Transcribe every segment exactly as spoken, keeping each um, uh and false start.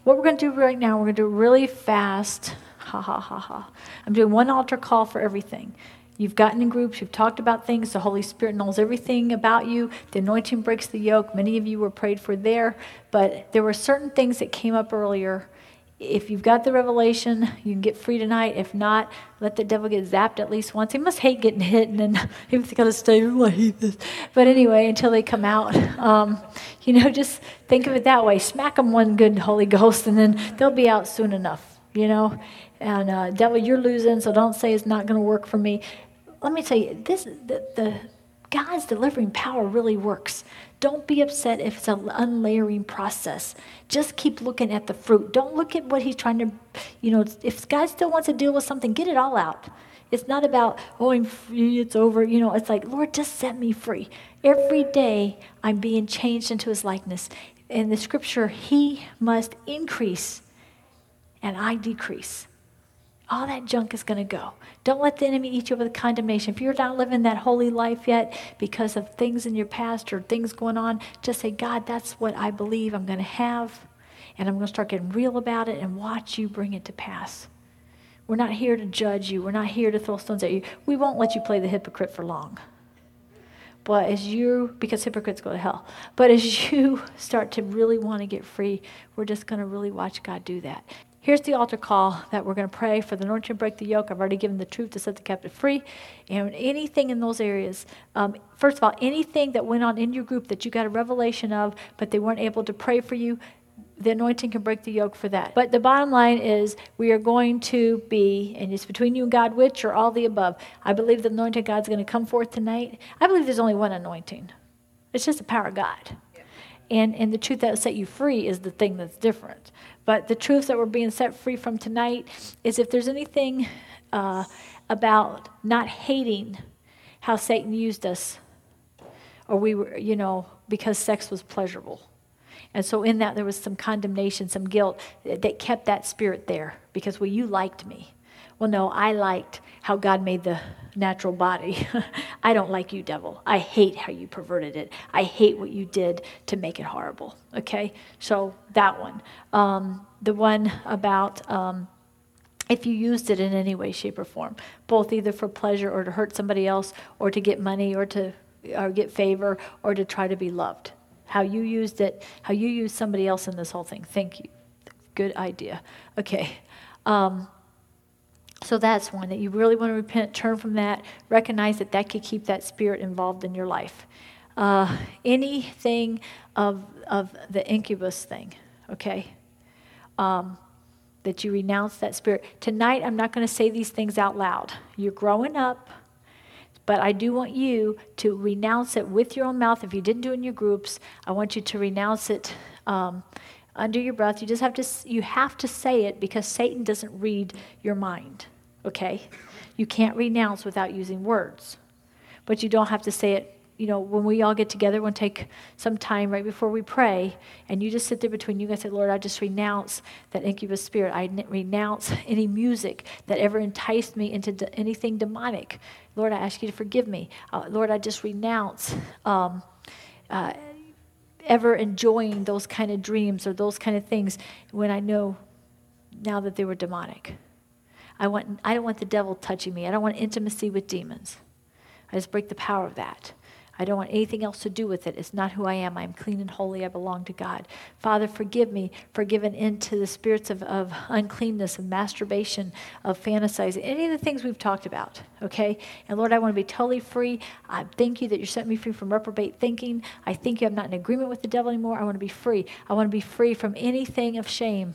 what we're going to do right now, we're going to do it really fast. Ha, ha, ha, ha. I'm doing one altar call for everything. You've gotten in groups, you've talked about things. The Holy Spirit knows everything about you. The anointing breaks the yoke. Many of you were prayed for there, but there were certain things that came up earlier. If you've got the revelation, you can get free tonight. If not, let the devil get zapped at least once. He must hate getting hit, and then he's got to stay, oh, I hate this. But anyway, until they come out, um, you know, just think of it that way. Smack them one good Holy Ghost, and then they'll be out soon enough, you know. And uh, devil, you're losing, so don't say it's not going to work for me. Let me tell you, this the, the God's delivering power really works. Don't be upset if it's an unlayering process. Just keep looking at the fruit. Don't look at what he's trying to, you know, if God still wants to deal with something, get it all out. It's not about, oh, I'm free, it's over. You know, it's like, Lord, just set me free. Every day I'm being changed into his likeness. In the scripture, he must increase and I decrease. All that junk is going to go. Don't let the enemy eat you up with condemnation. If you're not living that holy life yet because of things in your past or things going on, just say, God, that's what I believe I'm going to have, and I'm going to start getting real about it and watch you bring it to pass. We're not here to judge you. We're not here to throw stones at you. We won't let you play the hypocrite for long. But as you, because hypocrites go to hell, but as you start to really want to get free, we're just going to really watch God do that. Here's the altar call that we're going to pray for the anointing to break the yoke. I've already given the truth to set the captive free. And anything in those areas, um, first of all, anything that went on in your group that you got a revelation of, but they weren't able to pray for you, the anointing can break the yoke for that. But the bottom line is we are going to be, and it's between you and God, which or all the above. I believe the anointing of God's going to come forth tonight. I believe there's only one anointing. It's just the power of God. And, and the truth that will set you free is the thing that's different. But the truth that we're being set free from tonight is if there's anything uh, about not hating how Satan used us, or we were, you know, because sex was pleasurable. And so in that there was some condemnation, some guilt that kept that spirit there because, well, you liked me. Well, no, I liked how God made the natural body. I don't like you, devil. I hate how you perverted it. I hate what you did to make it horrible. Okay? So that one. Um, the one about um, if you used it in any way, shape, or form, both either for pleasure or to hurt somebody else or to get money or to or get favor or to try to be loved. How you used it, how you used somebody else in this whole thing. Thank you. Good idea. Okay. Um, So that's one that you really want to repent, turn from that, recognize that that could keep that spirit involved in your life. Uh, anything of of the incubus thing, okay, um, that you renounce that spirit. Tonight, I'm not going to say these things out loud. You're growing up, but I do want you to renounce it with your own mouth. If you didn't do it in your groups, I want you to renounce it um, under your breath. You just have to you have to say it because Satan doesn't read your mind. Okay? You can't renounce without using words. But you don't have to say it, you know, when we all get together, we'll take some time right before we pray, and you just sit there between you guys and say, Lord, I just renounce that incubus spirit. I renounce any music that ever enticed me into de- anything demonic. Lord, I ask you to forgive me. Uh, Lord, I just renounce um, uh, ever enjoying those kind of dreams or those kind of things when I know now that they were demonic. I want. I don't want the devil touching me. I don't want intimacy with demons. I just break the power of that. I don't want anything else to do with it. It's not who I am. I am clean and holy. I belong to God. Father, forgive me for giving into the spirits of, of uncleanness, of masturbation, of fantasizing, any of the things we've talked about, okay? And Lord, I want to be totally free. I thank you that you're setting me free from reprobate thinking. I thank you I'm not in agreement with the devil anymore. I want to be free. I want to be free from anything of shame.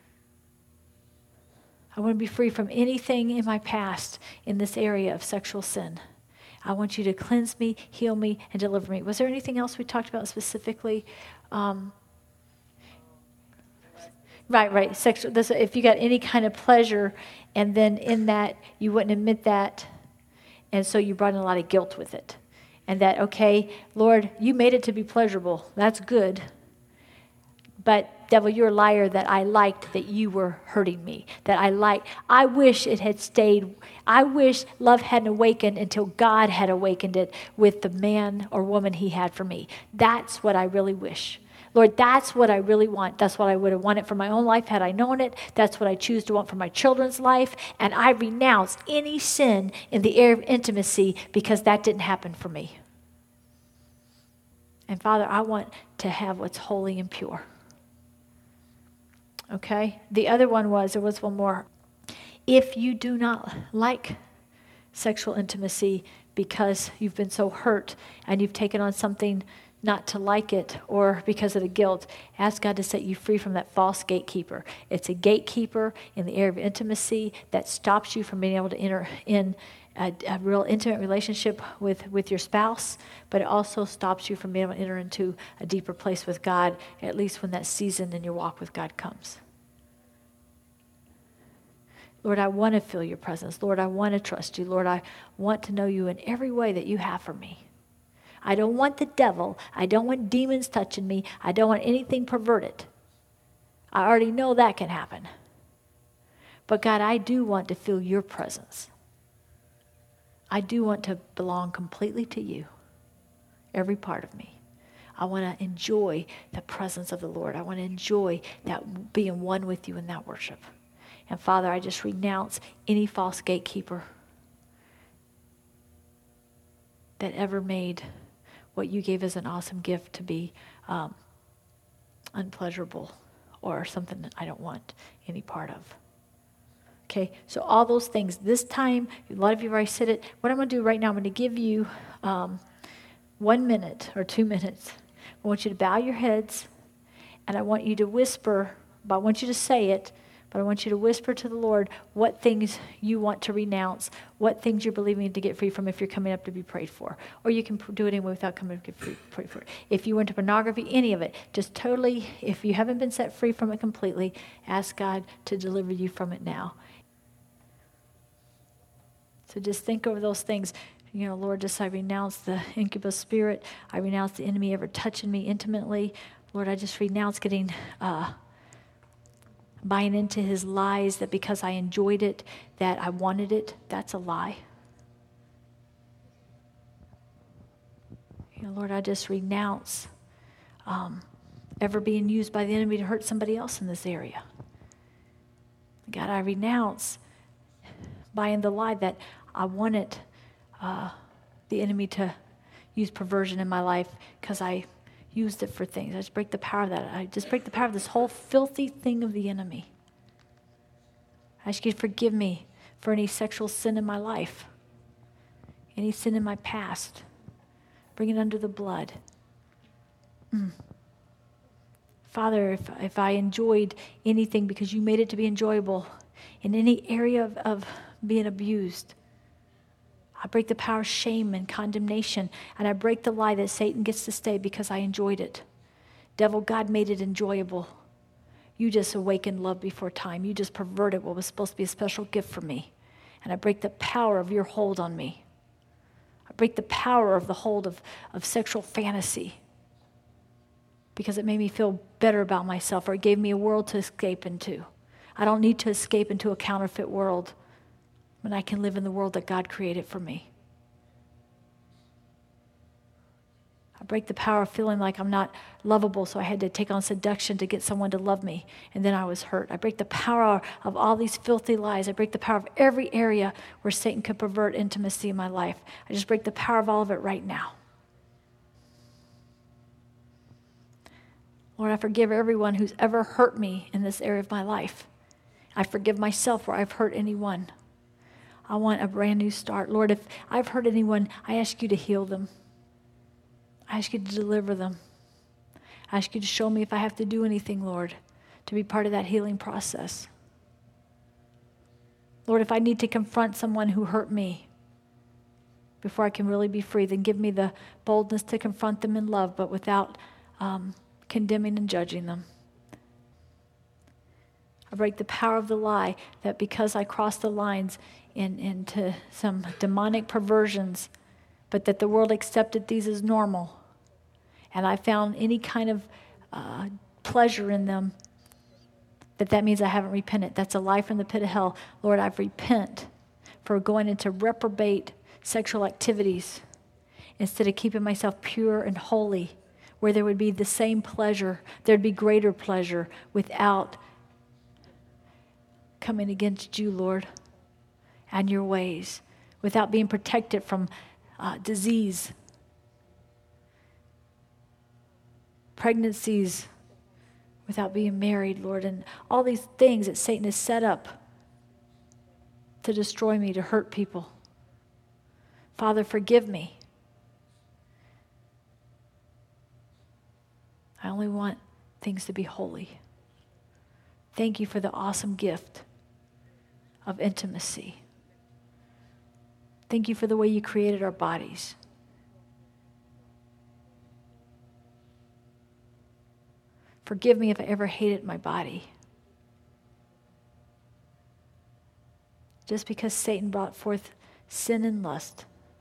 I want to be free from anything in my past in this area of sexual sin. I want you to cleanse me, heal me, and deliver me. Was there anything else we talked about specifically? Um, right, right. Sexual. This, if you got any kind of pleasure, and then in that you wouldn't admit that, and so you brought in a lot of guilt with it. And that, okay, Lord, you made it to be pleasurable. That's good. But devil, you're a liar that I liked that you were hurting me, that I liked. I wish it had stayed. I wish love hadn't awakened until God had awakened it with the man or woman he had for me. That's what I really wish. Lord, that's what I really want. That's what I would have wanted for my own life had I known it. That's what I choose to want for my children's life. And I renounce any sin in the area of intimacy because that didn't happen for me. And Father, I want to have what's holy and pure. Okay? The other one was, there was one more. If you do not like sexual intimacy because you've been so hurt and you've taken on something not to like it or because of the guilt, ask God to set you free from that false gatekeeper. It's a gatekeeper in the area of intimacy that stops you from being able to enter in a, a real intimate relationship with, with your spouse, but it also stops you from being able to enter into a deeper place with God, at least when that season in your walk with God comes. Lord, I want to feel your presence. Lord, I want to trust you. Lord, I want to know you in every way that you have for me. I don't want the devil. I don't want demons touching me. I don't want anything perverted. I already know that can happen. But God, I do want to feel your presence. I do want to belong completely to you, every part of me. I want to enjoy the presence of the Lord. I want to enjoy that being one with you in that worship. And Father, I just renounce any false gatekeeper that ever made what you gave as an awesome gift to be um, unpleasurable or something that I don't want any part of. Okay, so all those things. This time, a lot of you have already said it. What I'm going to do right now, I'm going to give you um, one minute or two minutes. I want you to bow your heads, and I want you to whisper, but I want you to say it, but I want you to whisper to the Lord what things you want to renounce, what things you're believing to get free from if you're coming up to be prayed for. Or you can do it anyway without coming up to get free, prayed for. If you went to pornography, any of it, just totally, if you haven't been set free from it completely, ask God to deliver you from it now. So just think over those things. You know, Lord, just I renounce the incubus spirit. I renounce the enemy ever touching me intimately. Lord, I just renounce getting... Uh, buying into his lies that because I enjoyed it, that I wanted it. That's a lie. You know, Lord, I just renounce um, ever being used by the enemy to hurt somebody else in this area. God, I renounce buying the lie that I wanted uh, the enemy to use perversion in my life because I used it for things. I just break the power of that. I just break the power of this whole filthy thing of the enemy. I ask you to forgive me for any sexual sin in my life, any sin in my past. Bring it under the blood. Mm. Father, if, if I enjoyed anything because you made it to be enjoyable in any area of, of being abused, I break the power of shame and condemnation, and I break the lie that Satan gets to stay because I enjoyed it. Devil, God made it enjoyable. You just awakened love before time. You just perverted what was supposed to be a special gift for me. And I break the power of your hold on me. I break the power of the hold of, of sexual fantasy because it made me feel better about myself, or it gave me a world to escape into. I don't need to escape into a counterfeit world when I can live in the world that God created for me. I break the power of feeling like I'm not lovable, so I had to take on seduction to get someone to love me, and then I was hurt. I break the power of all these filthy lies. I break the power of every area where Satan could pervert intimacy in my life. I just break the power of all of it right now. Lord, I forgive everyone who's ever hurt me in this area of my life. I forgive myself where I've hurt anyone. I want a brand new start. Lord, if I've hurt anyone, I ask you to heal them. I ask you to deliver them. I ask you to show me if I have to do anything, Lord, to be part of that healing process. Lord, if I need to confront someone who hurt me before I can really be free, then give me the boldness to confront them in love, but without um, condemning and judging them. I break the power of the lie that because I crossed the lines in, into some demonic perversions, but that the world accepted these as normal, and I found any kind of uh, pleasure in them, that that means I haven't repented. That's a lie from the pit of hell. Lord, I've repent for going into reprobate sexual activities instead of keeping myself pure and holy, where there would be the same pleasure, there'd be greater pleasure without coming against you, Lord, and your ways, without being protected from uh, disease, pregnancies, without being married, Lord, and all these things that Satan has set up to destroy me, to hurt people. Father, forgive me. I only want things to be holy. Thank you for the awesome gift of intimacy. Thank you for the way you created our bodies. Forgive me if I ever hated my body. Just because Satan brought forth sin and lust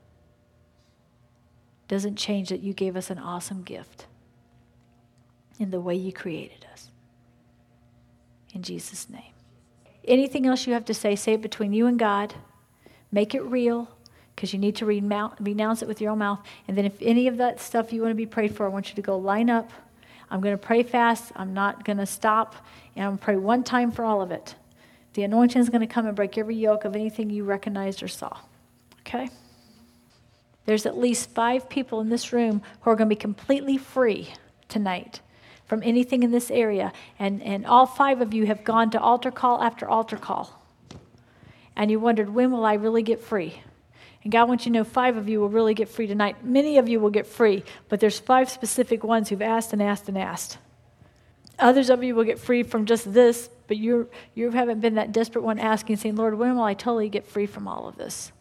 doesn't change that you gave us an awesome gift in the way you created us. In Jesus' name. Anything else you have to say, say it between you and God. Make it real, because you need to renounce it with your own mouth. And then if any of that stuff you want to be prayed for, I want you to go line up. I'm going to pray fast. I'm not going to stop. And I'm going to pray one time for all of it. The anointing is going to come and break every yoke of anything you recognized or saw. Okay? There's at least five people in this room who are going to be completely free tonight from anything in this area. And, and all five of you have gone to altar call after altar call. And you wondered, when will I really get free? And God wants you to know five of you will really get free tonight. Many of you will get free, but there's five specific ones who've asked and asked and asked. Others of you will get free from just this, but you're, you haven't been that desperate one asking, saying, Lord, when will I totally get free from all of this?